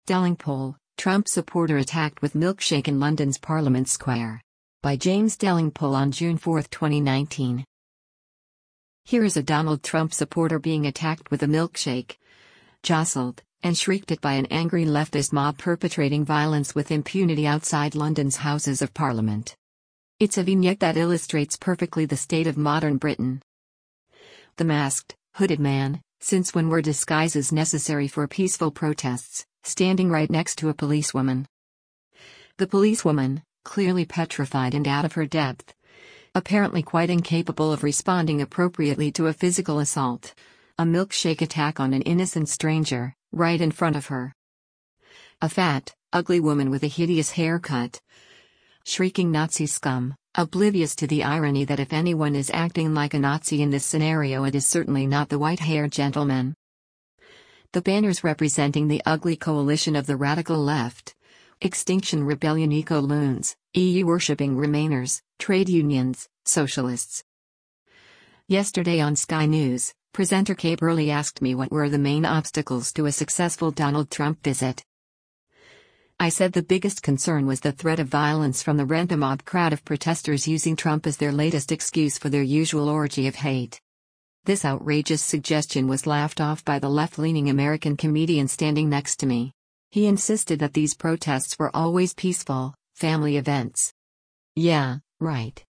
Delingpole, Trump supporter attacked with milkshake in London's Parliament Square. By James Delingpole on June 4, 2019. Here is a Donald Trump supporter being attacked with a milkshake, jostled, and shrieked at by an angry leftist mob perpetrating violence with impunity outside London's Houses of Parliament. It's a vignette that illustrates perfectly the state of modern Britain. The masked, hooded man, since when were disguises necessary for peaceful protests, standing right next to a policewoman. The policewoman, clearly petrified and out of her depth, apparently quite incapable of responding appropriately to a physical assault, a milkshake attack on an innocent stranger, right in front of her. A fat, ugly woman with a hideous haircut, shrieking Nazi scum, oblivious to the irony that if anyone is acting like a Nazi in this scenario, it is certainly not the white-haired gentleman. The banners representing the ugly coalition of the radical left, Extinction Rebellion eco-loons, EU-worshipping Remainers, trade unions, socialists. Yesterday on Sky News, presenter Kay Burley asked me what were the main obstacles to a successful Donald Trump visit. I said the biggest concern was the threat of violence from the rent-a-mob crowd of protesters using Trump as their latest excuse for their usual orgy of hate. This outrageous suggestion was laughed off by the left-leaning American comedian standing next to me. He insisted that these protests were always peaceful, family events. Yeah, right.